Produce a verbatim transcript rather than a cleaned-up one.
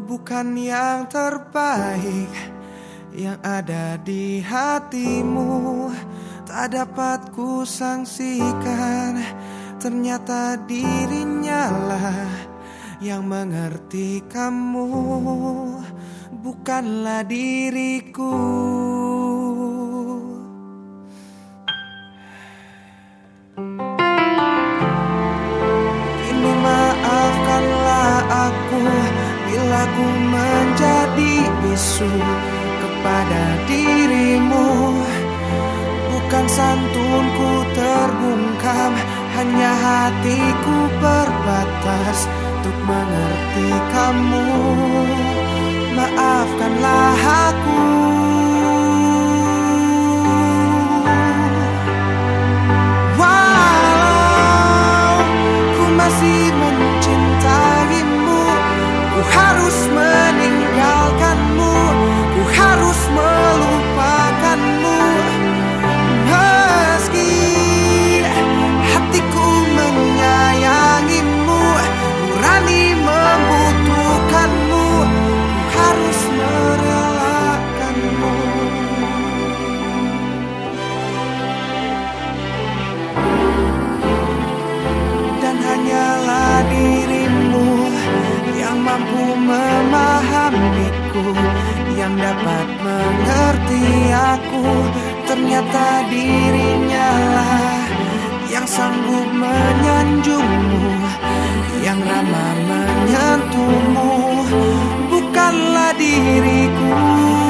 bukan yang terbaik yang ada di hatimu. Tak dapat ku sangsikan, ternyata dirinya lah yang mengerti kamu, bukanlah diriku. Kini maafkanlah aku bila ku menjadi bisu kepada dirimu. Bukan santunku terbungkam, hanya hatiku berbatas untuk mengerti kamu. Maafkanlah aku. Walau ku masih mencintaimu, ku harus meninggalkanmu, ku harus melupakanmu. Meski hatiku menyayangimu, nurani membutuhkanmu, ku harus merelakanmu. Dan hanyalah dirimu yang mampu memahamiku, yang dapat mengerti aku. Ternyata dirinya lah yang sanggup menyanjungmu, yang ramah menyentuhmu, bukanlah diriku.